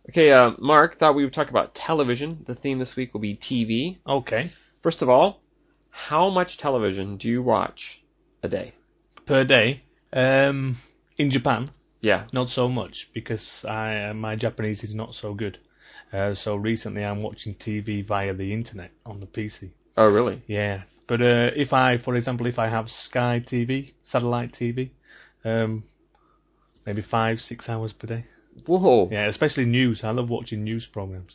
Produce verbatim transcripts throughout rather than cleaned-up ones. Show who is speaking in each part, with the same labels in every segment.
Speaker 1: Okay, uh, Mark, thought we would talk about television. The theme this week will be T V.
Speaker 2: Okay.
Speaker 1: First of all, how much television do you watch a day?
Speaker 2: Per day. Um, in Japan,
Speaker 1: Yeah.
Speaker 2: not so much because I uh, my Japanese is not so good. Uh, so recently I'm watching T V via the internet on the P C.
Speaker 1: Oh, really?
Speaker 2: Yeah. But uh, if I, for example, if I have Sky T V, satellite T V, um, maybe five, six hours per day.
Speaker 1: Whoa.
Speaker 2: Yeah, especially news. I love watching news programs.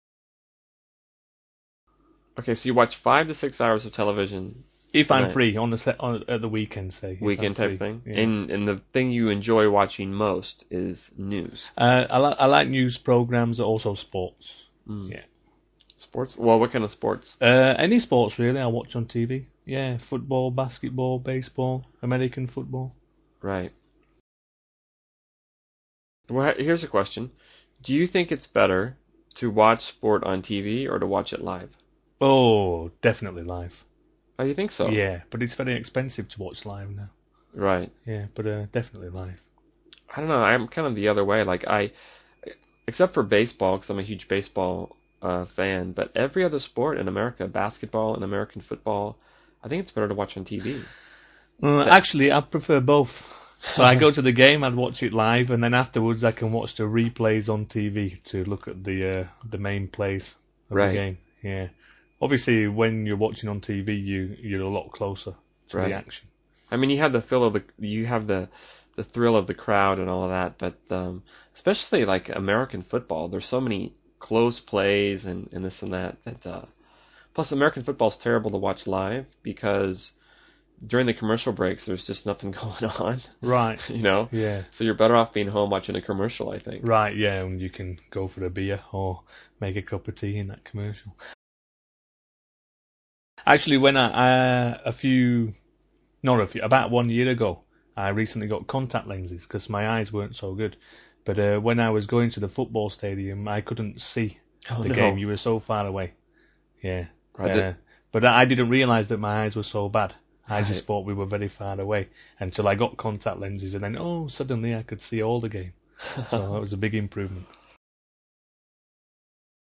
Speaker 1: Okay, so you watch five to six hours of television
Speaker 2: If
Speaker 1: a
Speaker 2: I'm
Speaker 1: night,
Speaker 2: free on the set, on, at the weekend, say. if I'm
Speaker 1: weekend type
Speaker 2: free.
Speaker 1: thing,
Speaker 2: Yeah.
Speaker 1: and and the thing you enjoy watching most is news.
Speaker 2: Uh, I, li- I like news programs, also sports.
Speaker 1: Mm.
Speaker 2: Yeah.
Speaker 1: Sports? Well, what kind of sports?
Speaker 2: Uh, any sports really I watch on T V. Yeah, football, basketball, baseball, American football.
Speaker 1: Right. Well, here's a question. Do you think it's better to watch sport on T V or to watch it live?
Speaker 2: Oh, definitely live.
Speaker 1: Oh, you think so?
Speaker 2: Yeah, but it's very expensive to watch live now.
Speaker 1: Right.
Speaker 2: Yeah, but uh, definitely live.
Speaker 1: I don't know. I'm kind of the other way. Like I, except for baseball, because I'm a huge baseball uh, fan. But every other sport in America, basketball and American football, I think it's better to watch on T V.
Speaker 2: Uh,
Speaker 1: That-
Speaker 2: actually, I prefer both. So I go to the game, I'd watch it live, and then afterwards I can watch the replays on T V to look at the uh, the main plays of
Speaker 1: Right.
Speaker 2: the game. Yeah. Obviously, when you're watching on T V, you you're a lot closer to
Speaker 1: Right.
Speaker 2: the action.
Speaker 1: I mean, you have the feel of the, you have the, the thrill of the crowd and all of that. But um, especially like American football, there's so many close plays and, and this and that. That uh, plus American football's terrible to watch live because during the commercial breaks, there's just nothing going on.
Speaker 2: Right.
Speaker 1: You know.
Speaker 2: Yeah.
Speaker 1: So you're better off being home watching a commercial, I think.
Speaker 2: Right. Yeah, and you can go for a beer or make a cup of tea in that commercial. Actually, when I, I a few, not a few, about one year ago, I recently got contact lenses because my eyes weren't so good. But uh, when I was going to the football stadium, I couldn't see
Speaker 1: Oh,
Speaker 2: the
Speaker 1: no.
Speaker 2: game. You were so far away. Yeah.
Speaker 1: Right.
Speaker 2: Uh, but I didn't realise that my eyes were so bad. I just
Speaker 1: Right.
Speaker 2: thought we were very far away until I got contact lenses, and then oh, suddenly I could see all the game. So that was a big improvement.